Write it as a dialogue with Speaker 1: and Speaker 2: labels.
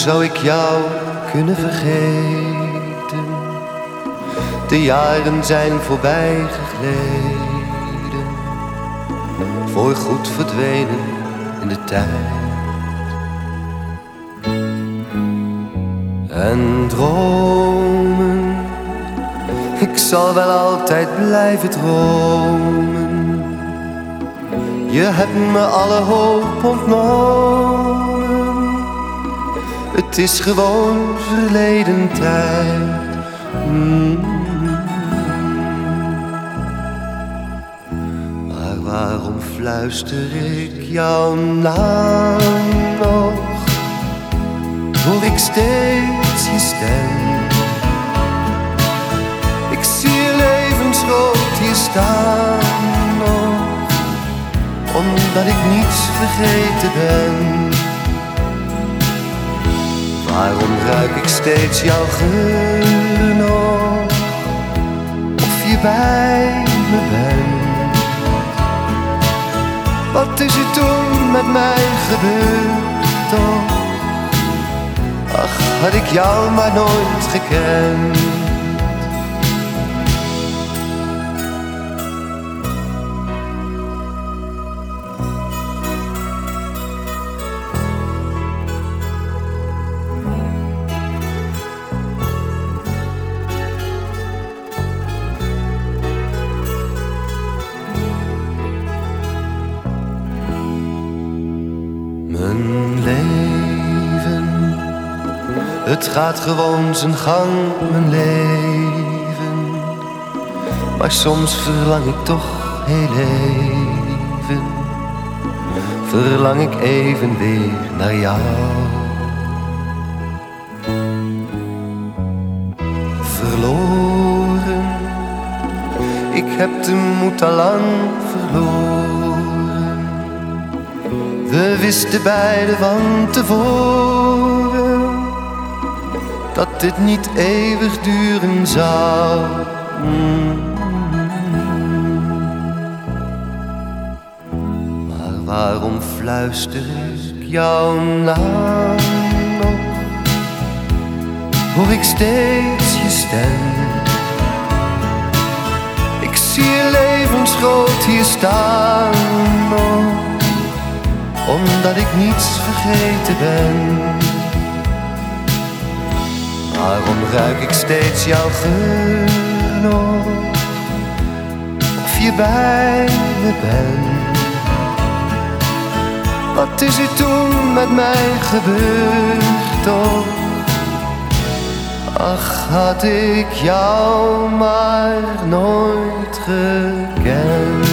Speaker 1: zou ik jou kunnen vergeten? De jaren zijn voorbij gegleden, voorgoed verdwenen in de tijd. En dromen, ik zal wel altijd blijven dromen. Je hebt me alle hoop ontnomen. Het is gewoon verleden tijd. Maar waarom fluister ik jouw naam nog? Hoor ik steeds je stem. Ik zie je levensrood hier staan nog, omdat ik niets vergeten ben. Waarom ruik ik steeds jouw geur nog, of je bij me bent? Wat is er toen met mij gebeurd toch? Ach, had ik jou maar nooit gekend. Mijn leven, het gaat gewoon zijn gang, mijn leven. Maar soms verlang ik toch heel even, verlang ik even weer naar jou. Verloren, ik heb de moed al lang verloren. We wisten beiden van tevoren dat dit niet eeuwig duren zou. Maar waarom fluister ik jouw naam nog? Hoor ik steeds je stem. Ik zie je levensgroot hier staan nog, omdat ik niets vergeten ben. Waarom ruik ik steeds jouw geur nog, of je bij me bent? Wat is er toen met mij gebeurd toch? Ach, had ik jou maar nooit gekend.